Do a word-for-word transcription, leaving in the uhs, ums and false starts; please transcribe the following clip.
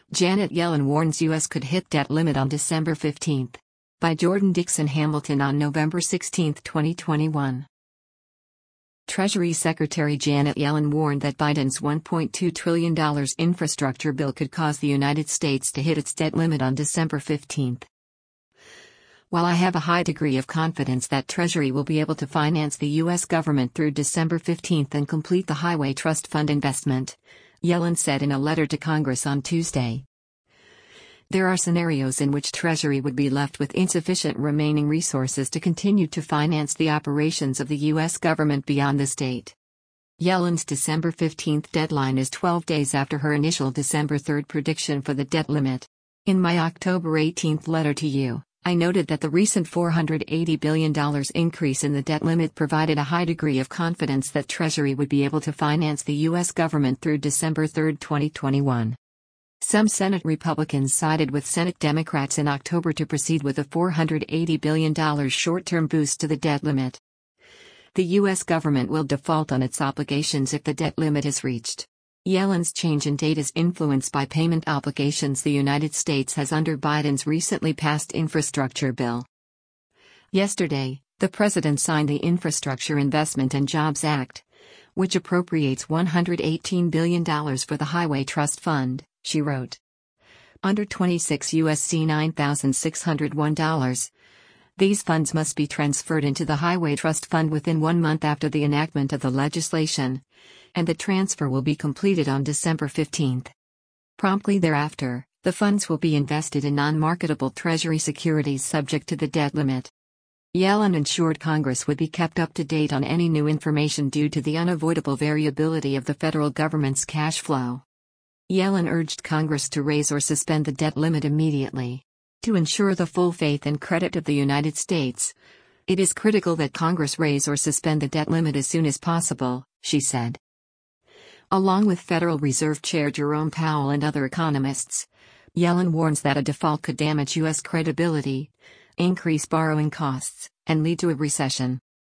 Janet Yellen warns U S could hit debt limit on December fifteenth. By Jordan Dixon Hamilton on November sixteenth, twenty twenty-one. Treasury Secretary Janet Yellen warned that Biden's one point two trillion dollars infrastructure bill could cause the United States to hit its debt limit on December fifteenth. While I have a high degree of confidence that Treasury will be able to finance the U S government through December fifteenth and complete the Highway Trust Fund investment, Yellen said in a letter to Congress on Tuesday. There are scenarios in which Treasury would be left with insufficient remaining resources to continue to finance the operations of the U S government beyond this date. Yellen's December fifteenth deadline is twelve days after her initial December third prediction for the debt limit. In my October eighteenth letter to you, I noted that the recent four hundred eighty billion dollars increase in the debt limit provided a high degree of confidence that Treasury would be able to finance the U S government through December third, twenty twenty-one. Some Senate Republicans sided with Senate Democrats in October to proceed with a four hundred eighty billion dollars short-term boost to the debt limit. The U S government will default on its obligations if the debt limit is reached. Yellen's change in date is influenced by payment obligations the United States has under Biden's recently passed infrastructure bill. Yesterday, the president signed the Infrastructure Investment and Jobs Act, which appropriates one hundred eighteen billion dollars for the Highway Trust Fund, she wrote. Under twenty-six U S C nine thousand six hundred one dollars, these funds must be transferred into the Highway Trust Fund within one month after the enactment of the legislation, and the transfer will be completed on December fifteenth. Promptly thereafter, the funds will be invested in non-marketable Treasury securities subject to the debt limit. Yellen ensured Congress would be kept up to date on any new information due to the unavoidable variability of the federal government's cash flow. Yellen urged Congress to raise or suspend the debt limit immediately. To ensure the full faith and credit of the United States, it is critical that Congress raise or suspend the debt limit as soon as possible, she said. Along with Federal Reserve Chair Jerome Powell and other economists, Yellen warns that a default could damage U S credibility, increase borrowing costs, and lead to a recession.